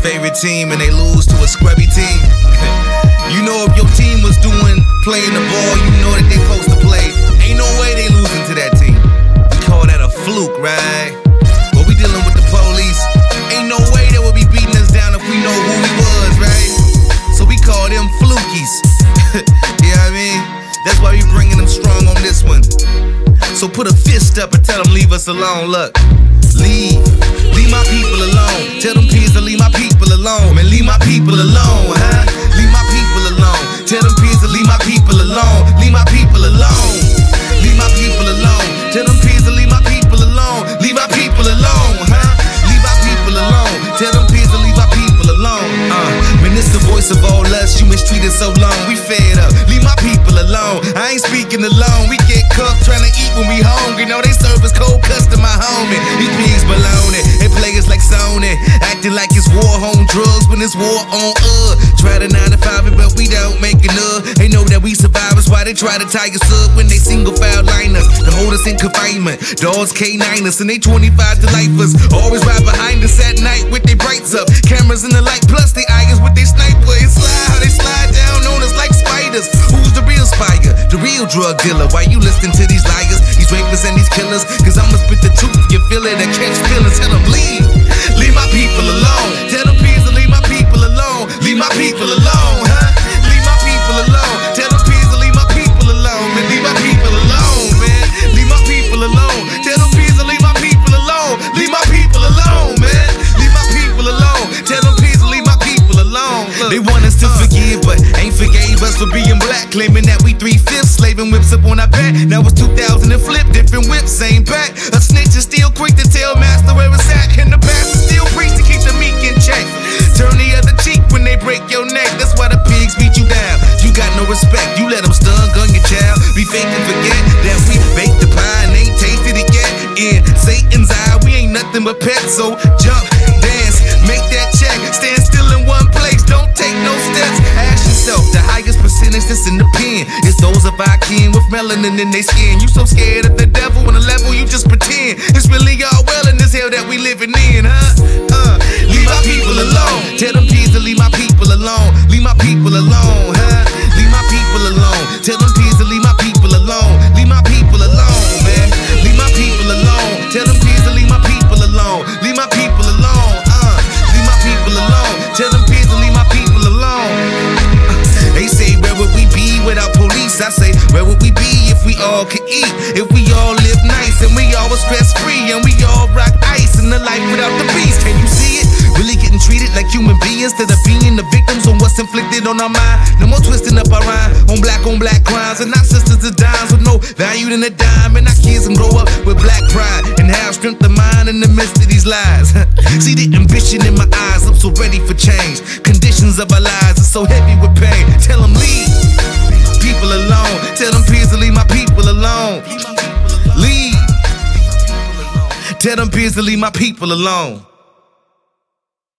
favorite team and they lose to a scrubby team. You know if your team was playing the ball, you know that they supposed to play. Ain't no way they losing to that team. We call that a fluke, right? But we dealing with the police. Ain't no way they would be beating us down if we know who we was, right? So we call them flukies. You know what I mean? That's why we bringing them strong on this one. So put a fist up and tell them leave us alone. Look, leave my people alone. Tell them kids to leave my people alone. Man, leave my people alone, huh? Leave my people alone. Tell them kids to leave my people alone. Leave my people alone. Leave my people alone. Tell them kids to leave my people alone. Leave my people alone, huh? Leave my people alone. Tell them kids to leave my people alone. Man, it's the voice of all us. You mistreated so long. We fed up. Leave my people alone. I ain't speaking alone. We get cooked trying to eat when we hungry. Know they serve us cold cuts to my homie. These pigs baloney. They play us like Sony. Acting like it's war home drugs when it's war on Try to 9 to 5 it, but we don't make enough. They know that we survivors. Why they try to tie us up when they single file line us to hold us in confinement. Dogs K9 us and they 25 to lifers. Always ride behind us at night with their brights up. Cameras in the light plus they eyes with their sniper. It's slide how they slide down on us like spiders. Who's the real spider? The real drug dealer. Why you listening to these liars, these rapists and these killers? Cause I'ma spit the truth. You feel it and catch feelings. Tell them leave. Leave my people alone. Tell them please to leave my people alone. Leave my people alone, huh? Leave my people alone. Tell them please to leave my people alone. Man, leave my people alone, man. Leave my people alone. Tell them please to leave my people alone. Leave my people alone, man. Leave my people alone. Tell them please to leave my people alone. Look, they want us to forgive, but ain't forgave us for being black. Claiming that we 3/5 slaving whips up on our back. Now it's 2000 and flip, different whips, same back. A snitch is still quick to tell master where it's at. And the pastor still preach to keep the meek in check. Turn the other cheek when they break your neck. That's why the pigs beat you down. You got no respect. You let them stun gun your child. Be fake and forget that we baked the pie and ain't tasted it yet. In Satan's eye, we ain't nothing but pets. So jump, dance, make that check. Stand still in one place. Don't take no steps. Ask yourself, the highest percentage that's in the pen is those of our kin with melanin in their skin. You so scared of the devil on a level you just pretend. It's really all well in this hell that we living in, huh? Leave my people alone. Tell them kids to leave my people alone. Leave my people alone, huh? Leave my people alone. Tell them kids to leave my people alone. Leave my people alone, man. Leave my people alone. Tell them kids to leave my people alone. Leave my people alone, leave my people alone. Tell them kids to leave my people alone. They say, where would we be without police? I say, where would we be if we all could eat? If we all live nice and we all was stress free and we all rock ice in the life without the beast. Can you see it? Really getting treated like human beings instead of being the victims on what's inflicted on our mind. No more twisting up our rhyme on black crimes. And our sisters are dimes with no value than a dime. And our kids can grow up with black pride and have strength of mind in the midst of these lies. See the ambition in my eyes, I'm so ready for change. Conditions of our lives are so heavy with pain. Tell them leave people alone. Tell them peers to leave my people alone. Leave. Tell them peers to leave my people alone.